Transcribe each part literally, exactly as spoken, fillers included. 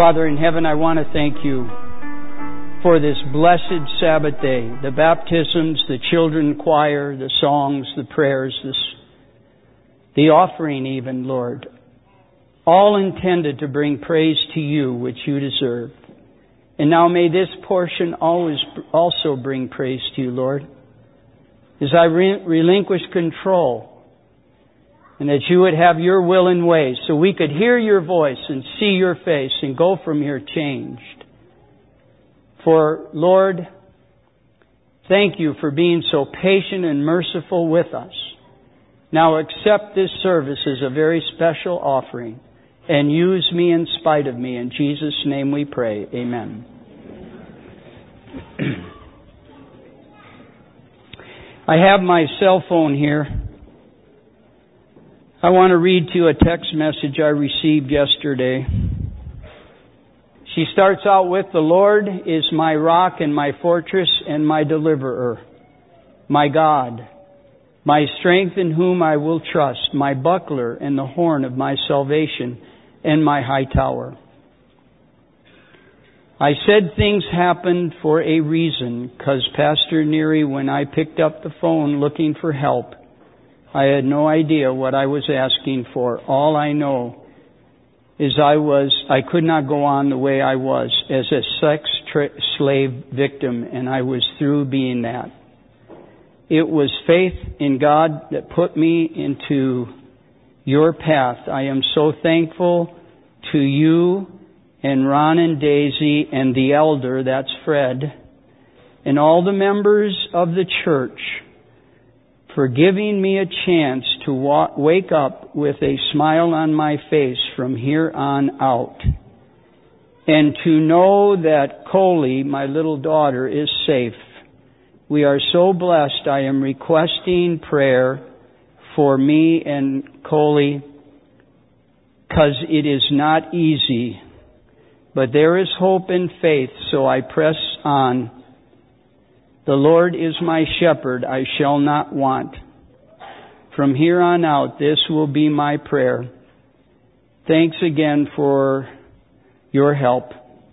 Father in heaven, I want to thank you for this blessed Sabbath day, the baptisms, the children choir, the songs, the prayers, this, the offering even, Lord, all intended to bring praise to you, which you deserve. And now may this portion always also bring praise to you, Lord, as I re- relinquish control, and that you would have your will and way so we could hear your voice and see your face and go from here changed. For, Lord, thank you for being so patient and merciful with us. Now accept this service as a very special offering and use me in spite of me. In Jesus' name we pray. Amen. I have my cell phone here. I want to read to you a text message I received yesterday. She starts out with, "The Lord is my rock and my fortress and my deliverer, my God, my strength in whom I will trust, my buckler and the horn of my salvation and my high tower." I said things happened for a reason, because Pastor Neary, when I picked up the phone looking for help, I had no idea what I was asking for. All I know is I was, I could not go on the way I was as a sex tra- slave victim, and I was through being that. It was faith in God that put me into your path. I am so thankful to you and Ron and Daisy and the elder, that's Fred, and all the members of the church for giving me a chance to wa- wake up with a smile on my face from here on out. And to know that Coley, my little daughter, is safe. We are so blessed. I am requesting prayer for me and Coley, because it is not easy. But there is hope and faith, so I press on. The Lord is my shepherd, I shall not want. From here on out, this will be my prayer. Thanks again for your help.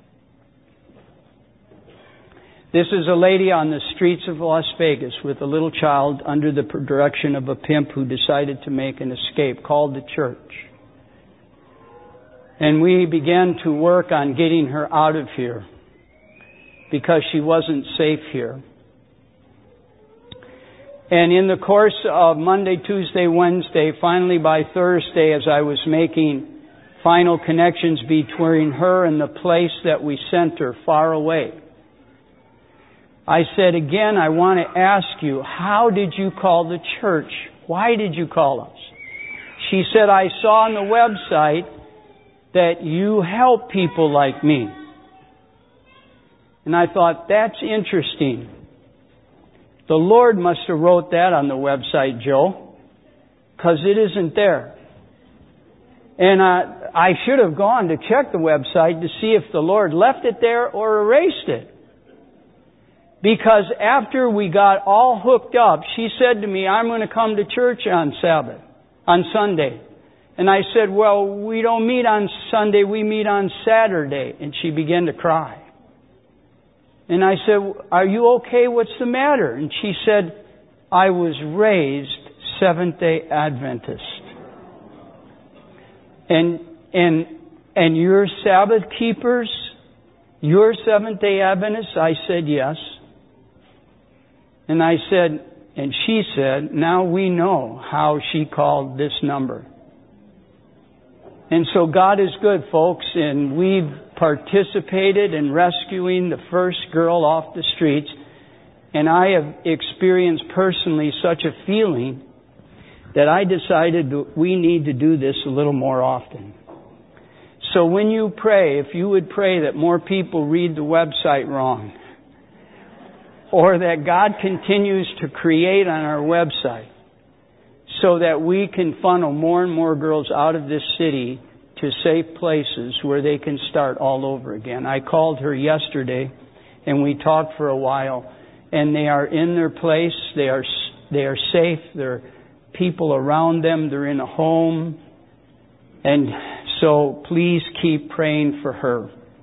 This is a lady on the streets of Las Vegas with a little child under the direction of a pimp who decided to make an escape, called the church. And we began to work on getting her out of here because she wasn't safe here. And in the course of Monday, Tuesday, Wednesday, finally by Thursday, as I was making final connections between her and the place that we sent her far away, I said, again, I want to ask you, how did you call the church? Why did you call us? She said, I saw on the website that you help people like me. And I thought, that's interesting. The Lord must have wrote that on the website, Joe, because it isn't there. And I, I should have gone to check the website to see if the Lord left it there or erased it. Because after we got all hooked up, she said to me, I'm going to come to church on Sabbath, on Sunday. And I said, well, we don't meet on Sunday, we meet on Saturday. And she began to cry. And I said, are you okay? What's the matter? And she said, I was raised Seventh-day Adventist. And, and, and you're Sabbath keepers? You're Seventh-day Adventists? I said, yes. And I said, and she said, now we know how she called this number. And so God is good, folks, and we've participated in rescuing the first girl off the streets. And I have experienced personally such a feeling that I decided that we need to do this a little more often. So when you pray, if you would pray that more people read the website wrong, or that God continues to create on our website so that we can funnel more and more girls out of this city to safe places where they can start all over again. I called her yesterday and we talked for a while, and they are in their place. They are they are safe. There are people around them. They're in a home. And so please keep praying for her.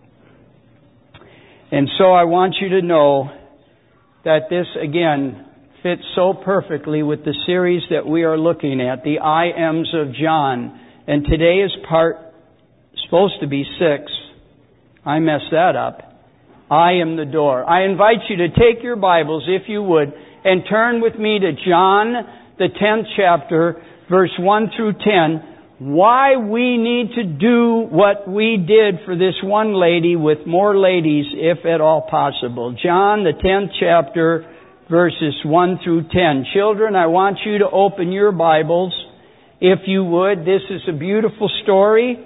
And so I want you to know that this, again, fits so perfectly with the series that we are looking at, the I Ams of John. And today is part, supposed to be six. I messed that up. I am the door. I invite you to take your Bibles, if you would, and turn with me to John, the tenth chapter, verse one through ten. Why we need to do what we did for this one lady with more ladies, if at all possible. John, the tenth chapter, verses one through ten. Children, I want you to open your Bibles, if you would. This is a beautiful story.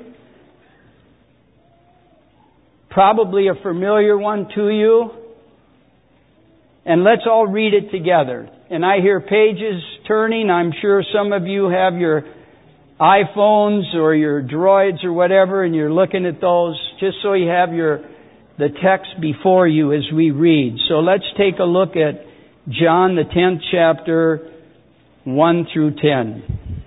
Probably a familiar one to you. And let's all read it together. And I hear pages turning. I'm sure some of you have your iPhones or your Droids or whatever, and you're looking at those just so you have your the text before you as we read. So let's take a look at John, the tenth chapter, one through ten.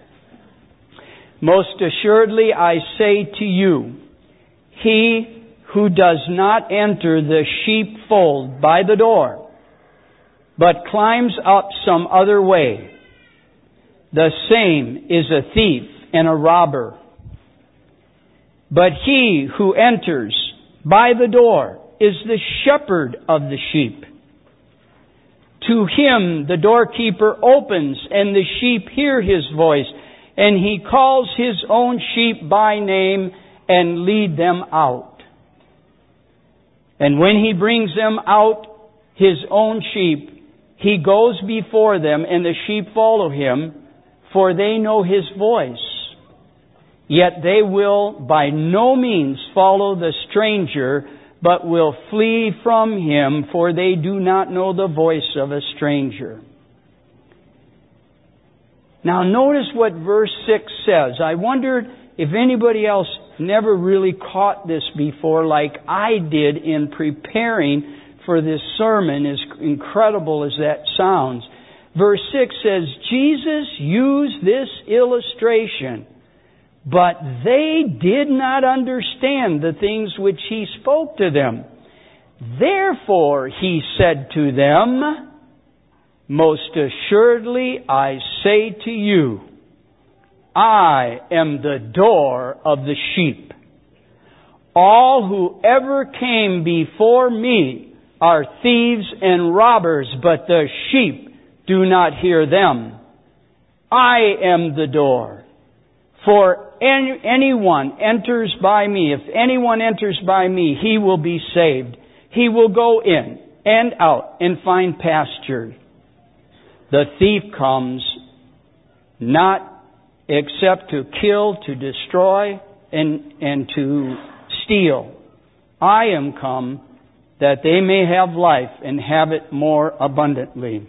Most assuredly I say to you, he who does not enter the sheepfold by the door, but climbs up some other way, the same is a thief and a robber. But he who enters by the door is the shepherd of the sheep. To him the doorkeeper opens, and the sheep hear his voice, and he calls his own sheep by name and lead them out. And when he brings them out, his own sheep, he goes before them, and the sheep follow him, for they know his voice. Yet they will by no means follow the stranger, but will flee from him, for they do not know the voice of a stranger. Now notice what verse six says. I wondered if anybody else never really caught this before like I did in preparing for this sermon, as incredible as that sounds. Verse six says, Jesus used this illustration, but they did not understand the things which he spoke to them. Therefore, he said to them, most assuredly I say to you, I am the door of the sheep. All who ever came before me are thieves and robbers, but the sheep do not hear them. I am the door. For any, anyone enters by me, if anyone enters by me, he will be saved. He will go in and out and find pasture. The thief comes not except to kill, to destroy, and, and to steal. I am come that they may have life and have it more abundantly.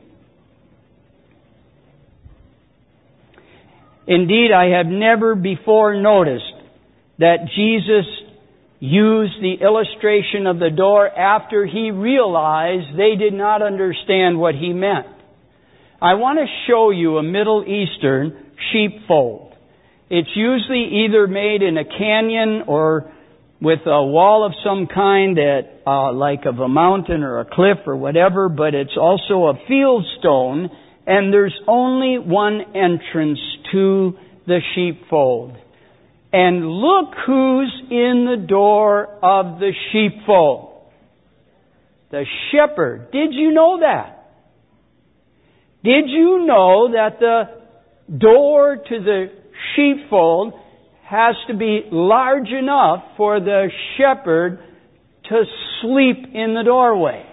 Indeed, I have never before noticed that Jesus used the illustration of the door after he realized they did not understand what he meant. I want to show you a Middle Eastern sheepfold. It's usually either made in a canyon or with a wall of some kind, that uh, like of a mountain or a cliff or whatever, but it's also a field stone, and there's only one entrance to the sheepfold. And look who's in the door of the sheepfold. The shepherd. Did you know that? Did you know that the door to the sheepfold has to be large enough for the shepherd to sleep in the doorway?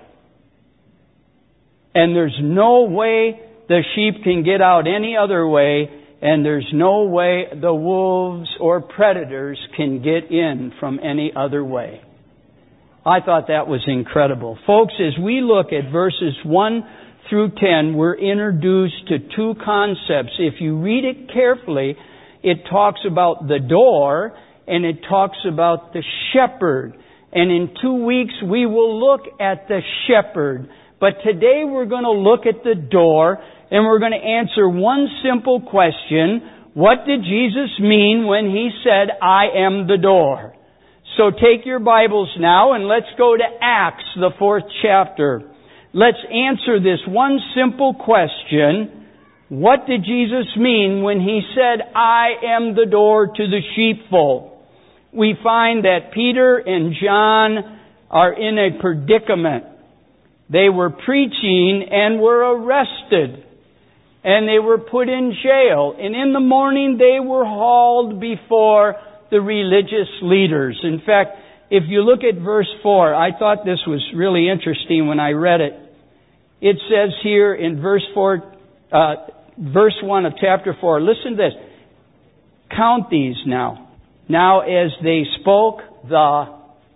And there's no way the sheep can get out any other way, and there's no way the wolves or predators can get in from any other way. I thought that was incredible. Folks, as we look at verses one through ten, we're introduced to two concepts. If you read it carefully, it talks about the door and it talks about the shepherd. And in two weeks we will look at the shepherd. But today we're going to look at the door, and we're going to answer one simple question. What did Jesus mean when he said, I am the door? So take your Bibles now and let's go to Acts, the fourth chapter. Let's answer this one simple question. What did Jesus mean when He said, I am the door to the sheepfold? We find that Peter and John are in a predicament. They were preaching and were arrested. And they were put in jail. And in the morning they were hauled before the religious leaders. In fact, if you look at verse four, I thought this was really interesting when I read it. It says here in verse four, uh, verse one of chapter four, listen to this. Count these now. Now as they spoke, the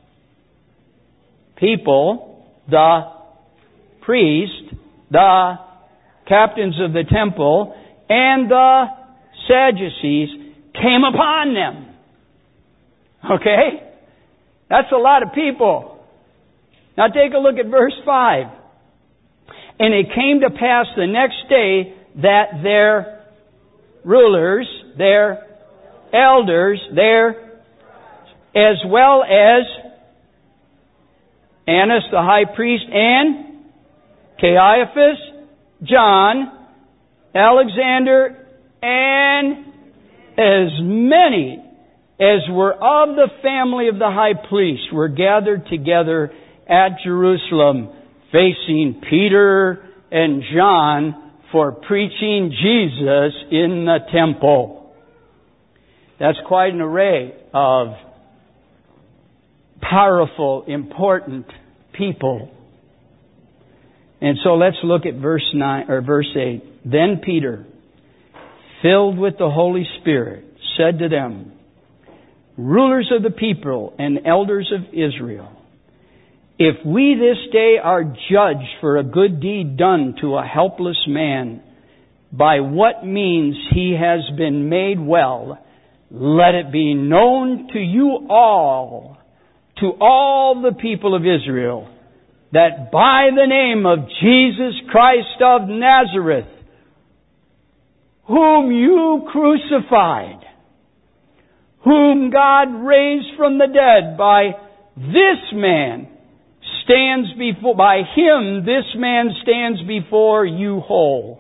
people, the priest, the captains of the temple, and the Sadducees came upon them. Okay? That's a lot of people. Now take a look at verse five. And it came to pass the next day that their rulers, their elders, their, as well as Annas the high priest and Caiaphas, John, Alexander, and as many as were of the family of the high priest were gathered together at Jerusalem, facing Peter and John for preaching Jesus in the temple. That's quite an array of powerful, important people. And so let's look at verse nine or verse eight. Then Peter, filled with the Holy Spirit, said to them, rulers of the people and elders of Israel, if we this day are judged for a good deed done to a helpless man, by what means he has been made well, let it be known to you all, to all the people of Israel, that by the name of Jesus Christ of Nazareth, whom you crucified, whom God raised from the dead, by this man stands before, by him this man stands before you whole.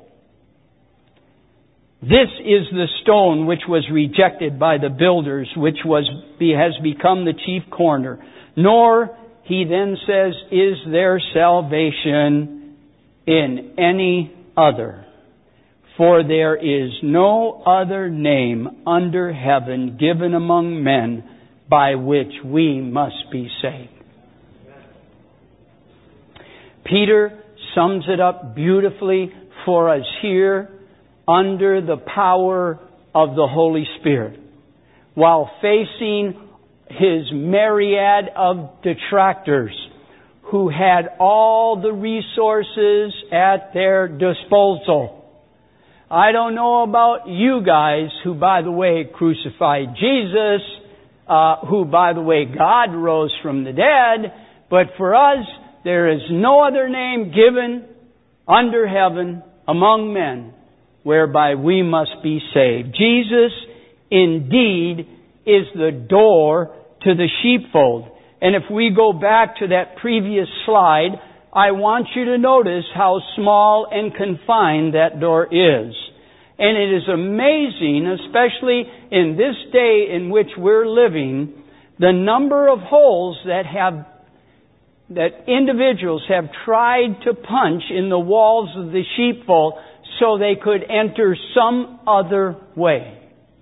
This is the stone which was rejected by the builders, which was has become the chief corner. Nor, he then says, is there salvation in any other? For there is no other name under heaven given among men by which we must be saved. Peter sums it up beautifully for us here under the power of the Holy Spirit, while facing his myriad of detractors who had all the resources at their disposal. I don't know about you guys who, by the way, crucified Jesus, uh, who, by the way, God rose from the dead, but for us, there is no other name given under heaven among men whereby we must be saved. Jesus, indeed, is the door to the sheepfold. And if we go back to that previous slide, I want you to notice how small and confined that door is. And it is amazing, especially in this day in which we're living, the number of holes that have that individuals have tried to punch in the walls of the sheepfold so they could enter some other way.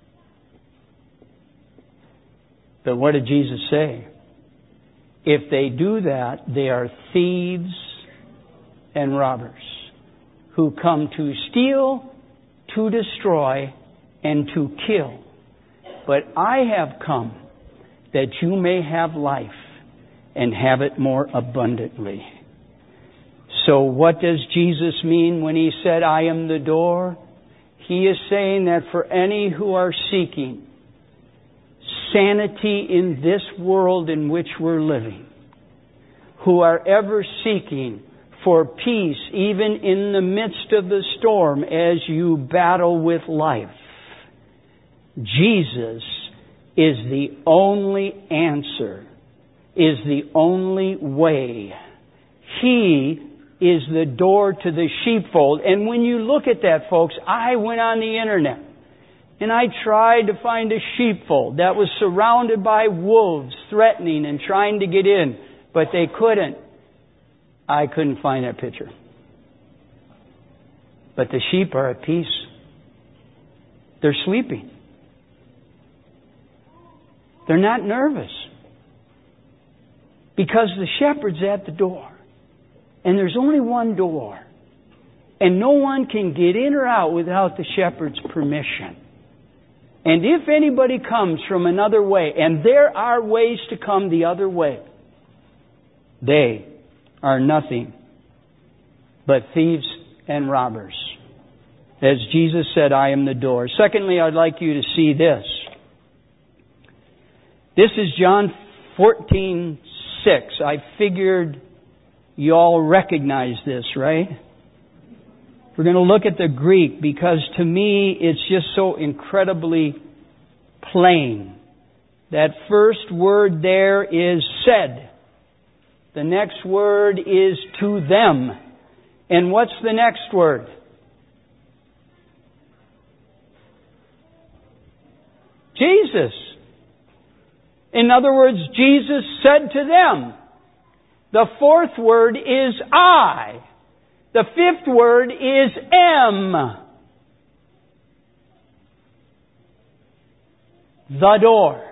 But what did Jesus say? If they do that, they are thieves and robbers who come to steal, to destroy, and to kill. But I have come that you may have life and have it more abundantly. So what does Jesus mean when He said, I am the door? He is saying that for any who are seeking sanity in this world in which we're living, who are ever seeking for peace even in the midst of the storm as you battle with life, Jesus is the only answer is the only way. He is the door to the sheepfold. And when you look at that, folks, I went on the internet and I tried to find a sheepfold that was surrounded by wolves threatening and trying to get in, but they couldn't. I couldn't find that picture. But the sheep are at peace. They're sleeping. They're not nervous. Because the shepherd's at the door. And there's only one door. And no one can get in or out without the shepherd's permission. And if anybody comes from another way, and there are ways to come the other way, they are nothing but thieves and robbers. As Jesus said, I am the door. Secondly, I'd like you to see this. This is John fourteen six. I figured you all recognize this, right? We're going to look at the Greek because to me it's just so incredibly plain. That first word there is said. The next word is to them. And what's the next word? Jesus. In other words, Jesus said to them. The fourth word is I. The fifth word is am. The door.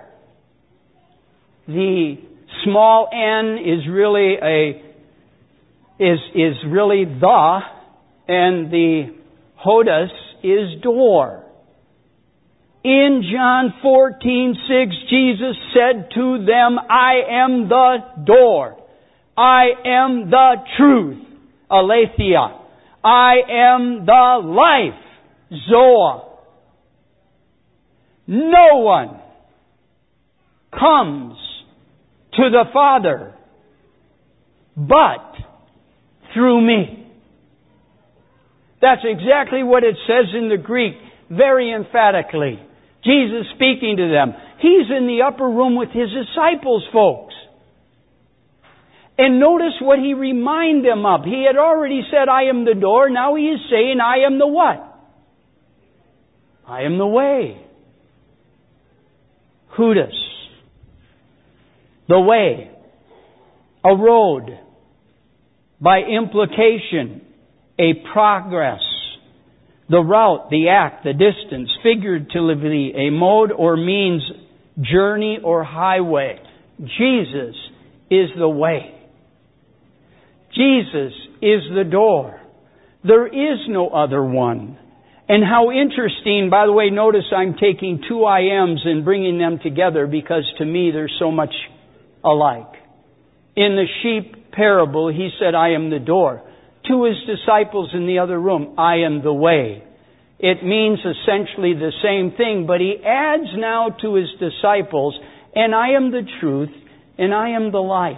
The small n is really a is is really the, and the hodos is door. In John fourteen six, Jesus said to them, I am the door. I am the truth. Aletheia. I am the life. Zoa. No one comes to the Father but through me. That's exactly what it says in the Greek, very emphatically. Jesus speaking to them. He's in the upper room with His disciples, folks. And notice what He reminded them of. He had already said, I am the door. Now He is saying, I am the what? I am the way. Hudas. The way. A road. By implication, a progress. The route, the act, the distance, figuratively, a mode or means, journey or highway. Jesus is the way. Jesus is the door. There is no other one. And how interesting, by the way, notice I'm taking two I ams and bringing them together because to me they're so much alike. In the sheep parable, He said, I am the door. To His disciples in the other room, I am the way. It means essentially the same thing, but He adds now to His disciples, and I am the truth, and I am the life.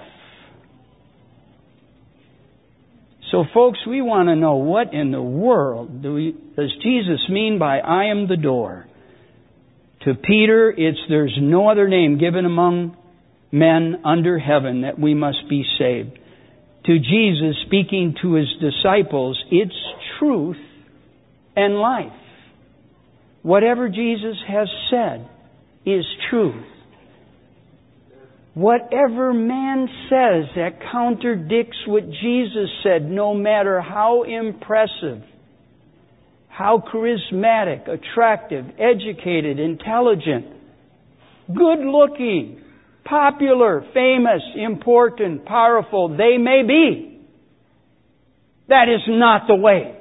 So folks, we want to know what in the world do we, does Jesus mean by I am the door? To Peter, it's there's no other name given among men under heaven that we must be saved. To Jesus, speaking to His disciples, it's truth and life. Whatever Jesus has said is truth. Whatever man says that contradicts what Jesus said, no matter how impressive, how charismatic, attractive, educated, intelligent, good-looking, popular, famous, important, powerful they may be, that is not the way.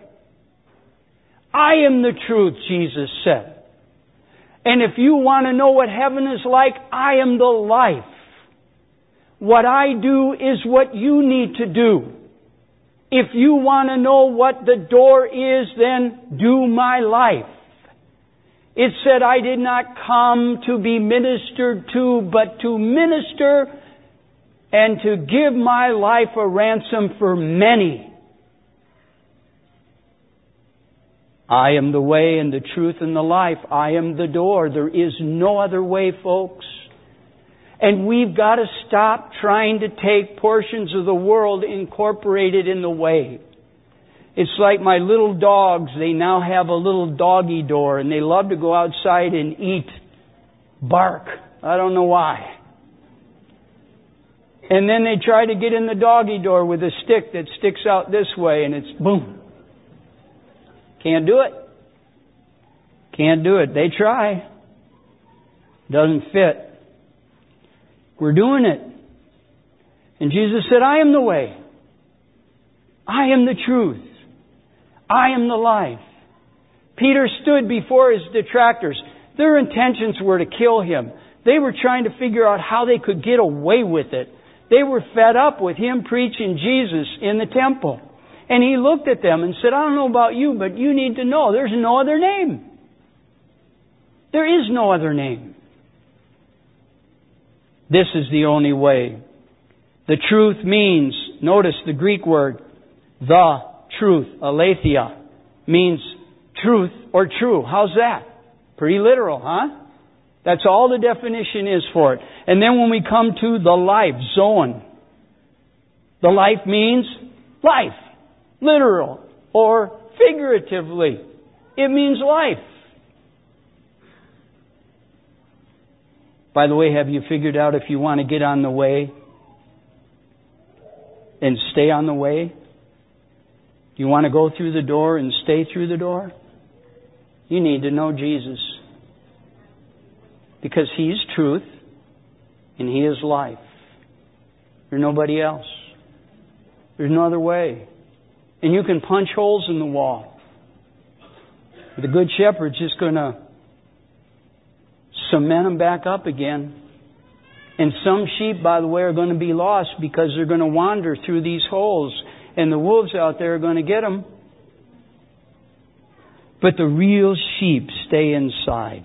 I am the truth, Jesus said. And if you want to know what heaven is like, I am the life. What I do is what you need to do. If you want to know what the door is, then do my life. It said, I did not come to be ministered to, but to minister and to give my life a ransom for many. I am the way and the truth and the life. I am the door. There is no other way, folks. And we've got to stop trying to take portions of the world incorporated in the way. It's like my little dogs. They now have a little doggy door, and they love to go outside and eat bark. I don't know why. And then they try to get in the doggy door with a stick that sticks out this way, and it's boom. Can't do it. Can't do it. They try. Doesn't fit. We're doing it. And Jesus said, I am the way. I am the truth. I am the life. Peter stood before his detractors. Their intentions were to kill him. They were trying to figure out how they could get away with it. They were fed up with him preaching Jesus in the temple. And he looked at them and said, I don't know about you, but you need to know there's no other name. There is no other name. This is the only way. The truth means, notice the Greek word, the truth, aletheia, means truth or true. How's that? Pretty literal, huh? That's all the definition is for it. And then when we come to the life, zoon, the life means life, literal or figuratively. It means life. By the way, have you figured out if you want to get on the way and stay on the way? Do you want to go through the door and stay through the door? You need to know Jesus. Because He's truth and He is life. There's nobody else. There's no other way. And you can punch holes in the wall. The Good Shepherd's just going to cement them back up again. And some sheep, by the way, are going to be lost because they're going to wander through these holes. And the wolves out there are going to get them. But the real sheep stay inside.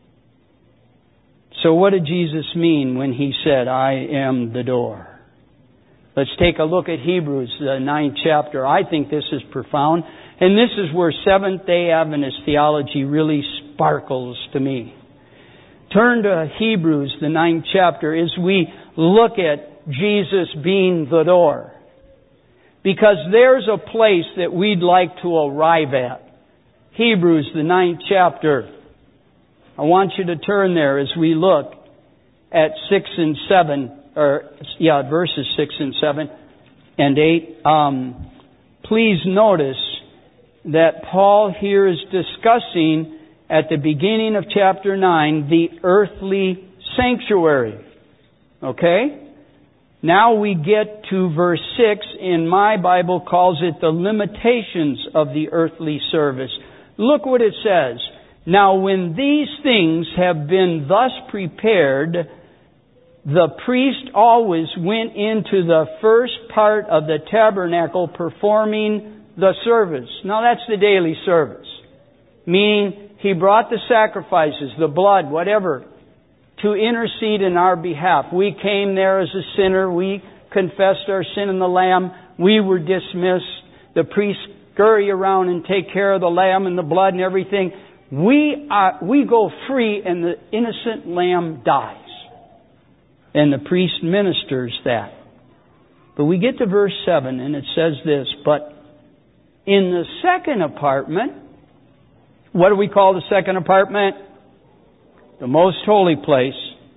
So what did Jesus mean when He said, I am the door? Let's take a look at Hebrews, the ninth chapter. I think this is profound. And this is where Seventh-day Adventist theology really sparkles to me. Turn to Hebrews, the ninth chapter, as we look at Jesus being the door. Because there's a place that we'd like to arrive at. Hebrews, the ninth chapter. I want you to turn there as we look at six and seven, or yeah, verses six and seven and eight. Um, please notice that Paul here is discussing at the beginning of chapter nine the earthly sanctuary. Okay? Now we get to verse six, and my Bible calls it the limitations of the earthly service. Look what it says. Now when these things have been thus prepared, the priest always went into the first part of the tabernacle performing the service. Now that's the daily service. Meaning he brought the sacrifices, the blood, whatever, to intercede in our behalf. We came there as a sinner. We confessed our sin in the Lamb. We were dismissed. The priest scurry around and take care of the lamb and the blood and everything. We are, we go free and the innocent lamb dies. And the priest ministers that. But we get to verse seven and it says this, but in the second apartment, what do we call the second apartment? The most holy place.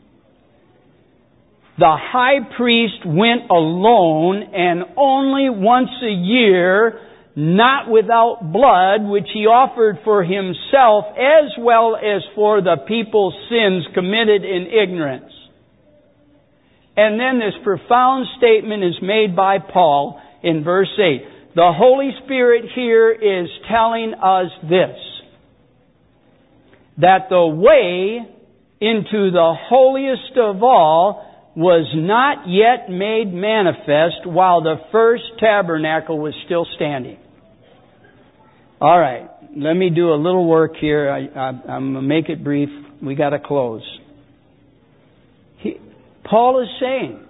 The high priest went alone and only once a year, not without blood, which he offered for himself as well as for the people's sins committed in ignorance. And then this profound statement is made by Paul in verse eight. The Holy Spirit here is telling us this, that the way into the holiest of all was not yet made manifest while the first tabernacle was still standing. All right, let me do a little work here. I, I, I'm going to make it brief. We got to close. He, Paul is saying,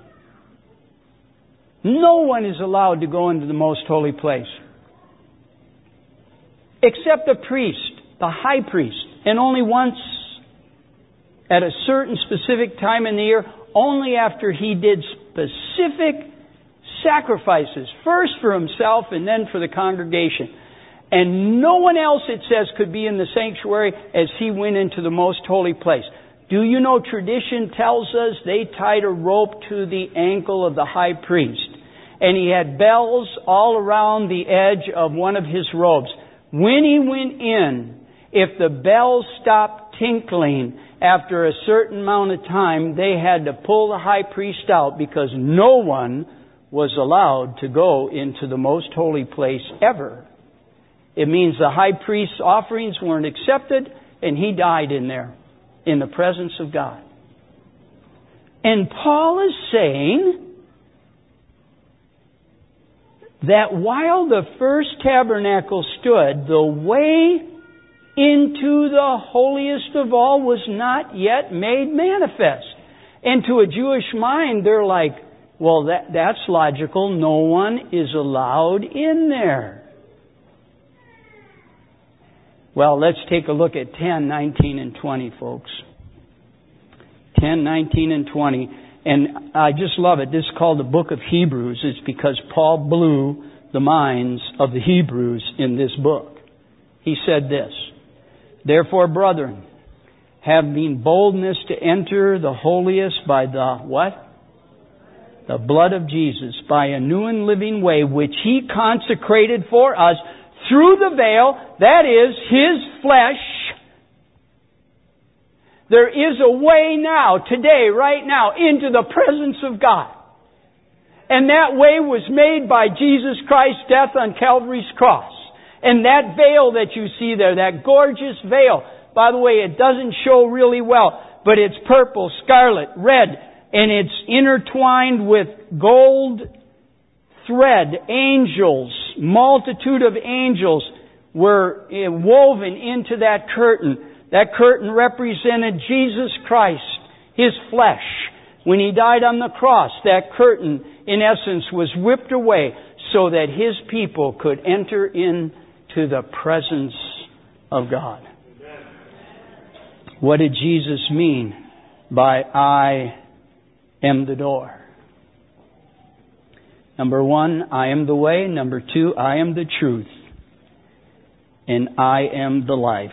no one is allowed to go into the most holy place except the priest, the high priest, and only once at a certain specific time in the year, only after He did specific sacrifices, first for Himself and then for the congregation. And no one else, it says, could be in the sanctuary as He went into the most holy place. Do you know tradition tells us they tied a rope to the ankle of the high priest, and he had bells all around the edge of one of his robes. When he went in, if the bells stopped tinkling after a certain amount of time, they had to pull the high priest out, because no one was allowed to go into the most holy place ever. It means the high priest's offerings weren't accepted, and he died in there, in the presence of God. And Paul is saying that while the first tabernacle stood, the way into the holiest of all was not yet made manifest. And to a Jewish mind, they're like, well, that, that's logical. No one is allowed in there. Well, let's take a look at ten, nineteen, and twenty, folks. ten, nineteen, and twenty. And I just love it. This is called the book of Hebrews. It's because Paul blew the minds of the Hebrews in this book. He said this, "Therefore, brethren, having boldness to enter the holiest by the what? The blood of Jesus, by a new and living way, which He consecrated for us through the veil, that is, His flesh." There is a way now, today, right now, into the presence of God. And that way was made by Jesus Christ's death on Calvary's cross. And that veil that you see there, that gorgeous veil, by the way, it doesn't show really well, but it's purple, scarlet, red, and it's intertwined with gold thread. Angels, multitude of angels were woven into that curtain. That curtain represented Jesus Christ, His flesh. When He died on the cross, that curtain, in essence, was whipped away so that His people could enter into the presence of God. What did Jesus mean by "I am the door"? Number one, I am the way. Number two, I am the truth. And I am the life.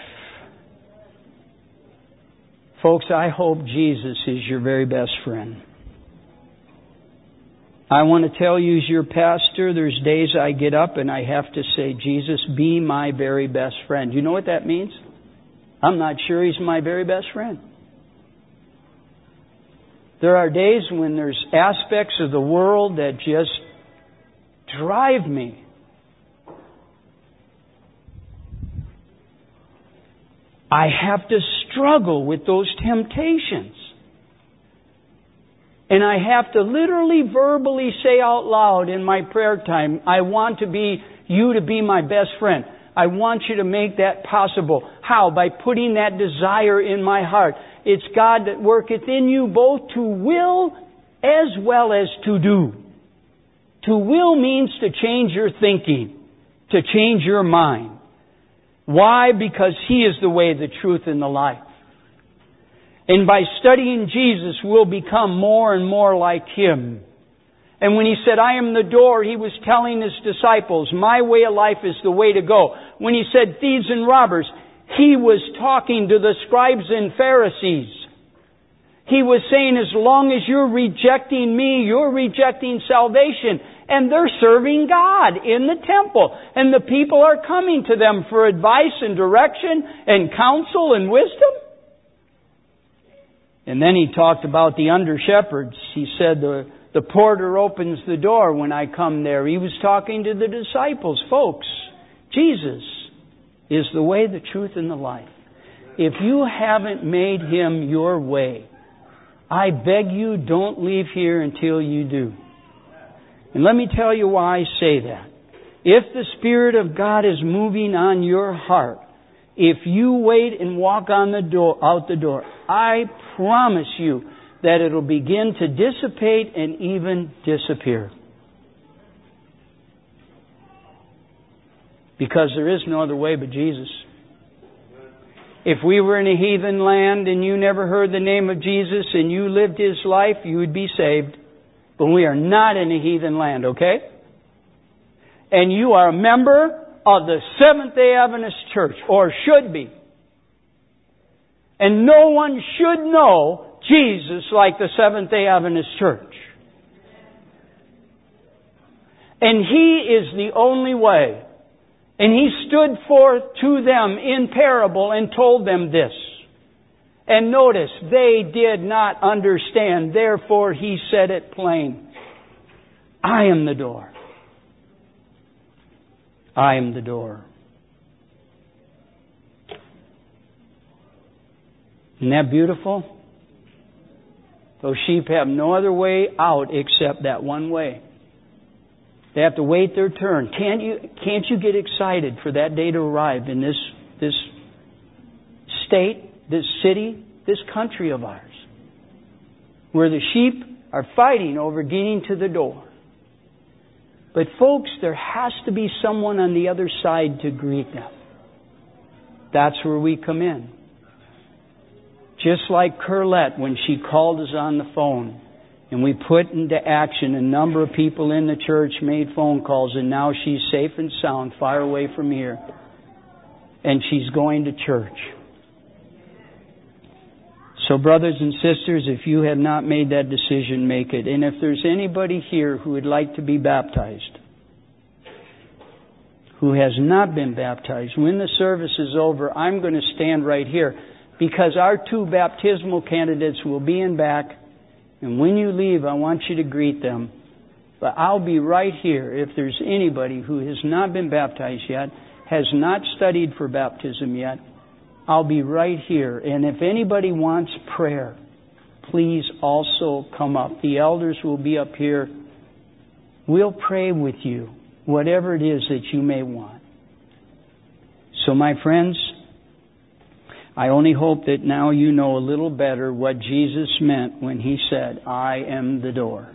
Folks, I hope Jesus is your very best friend. I want to tell you as your pastor, there's days I get up and I have to say, Jesus, be my very best friend. You know what that means? I'm not sure He's my very best friend. There are days when there's aspects of the world that just drive me. I have to struggle with those temptations. And I have to literally, verbally say out loud in my prayer time, I want to be you to be my best friend. I want you to make that possible. How? By putting that desire in my heart. It's God that worketh in you both to will as well as to do. To will means to change your thinking, to change your mind. Why? Because He is the way, the truth, and the life. And by studying Jesus, we'll become more and more like Him. And when He said, I am the door, He was telling His disciples, my way of life is the way to go. When He said thieves and robbers, He was talking to the scribes and Pharisees. He was saying, as long as you're rejecting me, you're rejecting salvation. And they're serving God in the temple. And the people are coming to them for advice and direction and counsel and wisdom. And then He talked about the under-shepherds. He said, the, the porter opens the door when I come there. He was talking to the disciples. Folks, Jesus is the way, the truth, and the life. If you haven't made Him your way, I beg you, don't leave here until you do. And let me tell you why I say that. If the Spirit of God is moving on your heart, if you wait and walk on the door, out the door, I promise you that it'll begin to dissipate and even disappear. Because there is no other way but Jesus. If we were in a heathen land and you never heard the name of Jesus and you lived His life, you would be saved. But we are not in a heathen land, okay? And you are a member of the Seventh-day Adventist Church, or should be. And no one should know Jesus like the Seventh-day Adventist Church. And He is the only way. And He stood forth to them in parable and told them this. And notice, they did not understand. Therefore, He said it plain. I am the door. I am the door. Isn't that beautiful? Those sheep have no other way out except that one way. They have to wait their turn. Can't you, can't you get excited for that day to arrive in this, this state, this city, this country of ours, where the sheep are fighting over getting to the door? But folks, there has to be someone on the other side to greet them. That's where we come in. Just like Curlette when she called us on the phone. And we put into action, a number of people in the church made phone calls, and now she's safe and sound, far away from here. And she's going to church. So brothers and sisters, if you have not made that decision, make it. And if there's anybody here who would like to be baptized, who has not been baptized, when the service is over, I'm going to stand right here, because our two baptismal candidates will be in back. And when you leave, I want you to greet them. But I'll be right here if there's anybody who has not been baptized yet, has not studied for baptism yet. I'll be right here. And if anybody wants prayer, please also come up. The elders will be up here. We'll pray with you, whatever it is that you may want. So my friends, I only hope that now you know a little better what Jesus meant when He said, I am the door.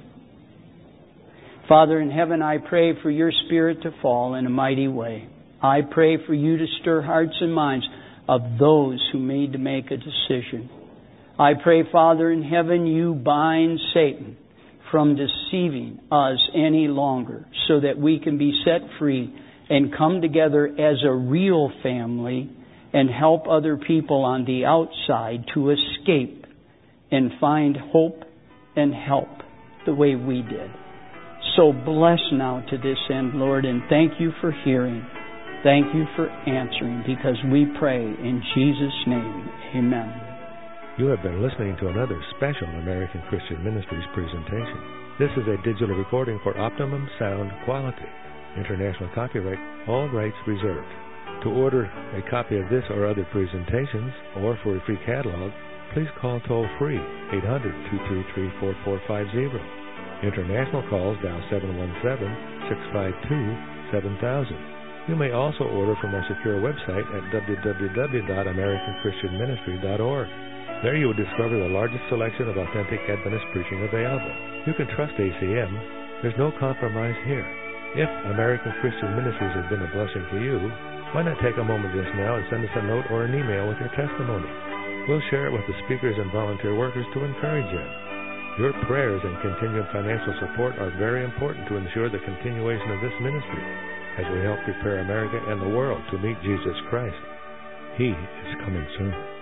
Father in heaven, I pray for Your Spirit to fall in a mighty way. I pray for You to stir hearts and minds of those who need to make a decision. I pray, Father in heaven, You bind Satan from deceiving us any longer, so that we can be set free and come together as a real family and help other people on the outside to escape and find hope and help the way we did. So bless now to this end, Lord, and thank You for hearing. Thank You for answering, because we pray in Jesus' name. Amen. You have been listening to another special American Christian Ministries presentation. This is a digital recording for optimum sound quality. International copyright, all rights reserved. To order a copy of this or other presentations, or for a free catalog, please call toll-free eight hundred, two three three, four four five zero. International calls dial seven one seven, six five two, seven thousand. You may also order from our secure website at w w w dot american christian ministry dot org. There you will discover the largest selection of authentic Adventist preaching available. You can trust A C M. There's no compromise here. If American Christian Ministries has been a blessing to you, why not take a moment just now and send us a note or an email with your testimony? We'll share it with the speakers and volunteer workers to encourage them. Your prayers and continued financial support are very important to ensure the continuation of this ministry as we help prepare America and the world to meet Jesus Christ. He is coming soon.